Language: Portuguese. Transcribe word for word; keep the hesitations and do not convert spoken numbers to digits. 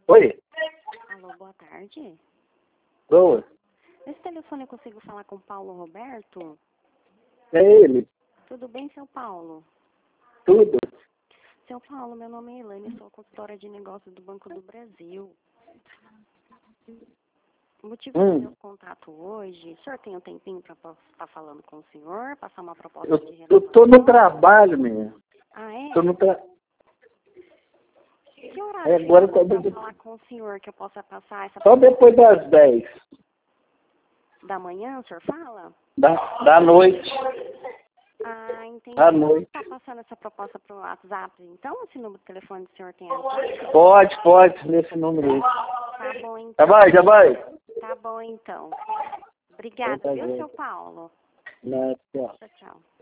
Oi? Alô, boa tarde. Boa. Nesse telefone eu consigo falar com Paulo Roberto? É ele. Tudo bem, seu Paulo? Tudo. Seu Paulo, meu nome é Elaine, sou consultora de negócios do Banco do Brasil. O motivo do Hum. meu contato hoje, o senhor tem um tempinho para estar falando com o senhor, passar uma proposta Eu, de eu relação? tô no trabalho, menino. Ah, é? Tô no tra... Que horário É, fica agora bom tá... para falar com o senhor, que eu possa passar essa Só proposta depois das dez da manhã, o senhor fala? da, da noite. Ah, entendi. À noite. Tá passando essa proposta pro WhatsApp, então? Esse número de telefone do senhor tem WhatsApp? Pode, pode, nesse número aí. Tá bom, então. Já vai, já vai. Tá bom, então. Obrigada, Então tá viu, bom. seu Paulo? Não, tchau. Tchau, tchau.